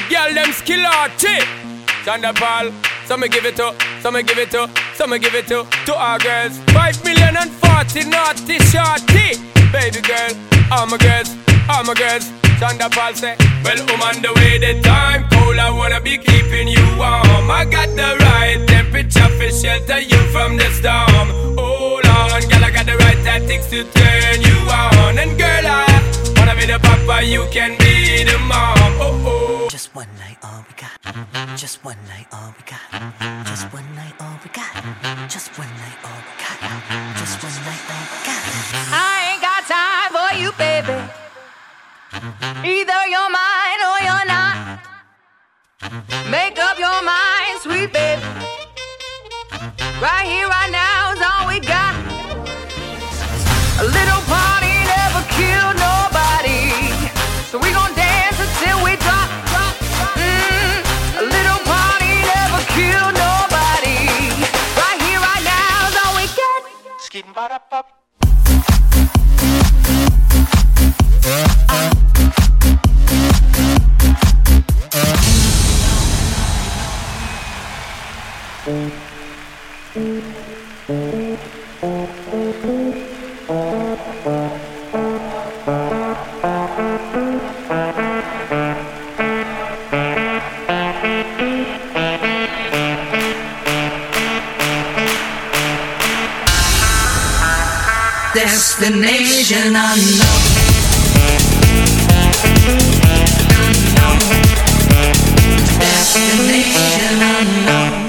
girl them skill arty. Chanda Paul, some me give it to, some me give it to, some me give it to our girls. 5 million and 40 naughty shorty. Baby girl, all my girls, all my girls. Chanda Paul say, well, on the way the time cold, I wanna be keeping you warm. I got the right temperature for shelter you from the storm. Hold on, girl, I got the right tactics to turn you on. And girl, I wanna be the papa, you can be the mom. Oh, oh. Just one night, all we got. Just one night, all we got. Just one night, all we got. Just one night, all we got. Just one night, all we got. I ain't got time for you, baby. Either you're mine or you're not. Make up your mind, sweet baby. Right here, right now is all we got. A little party never killed nobody, so we gon' dance until we drop. A little party never killed nobody. Right here, right now is all we got. Skin ba-da-pop. Destination unknown. Destination unknown.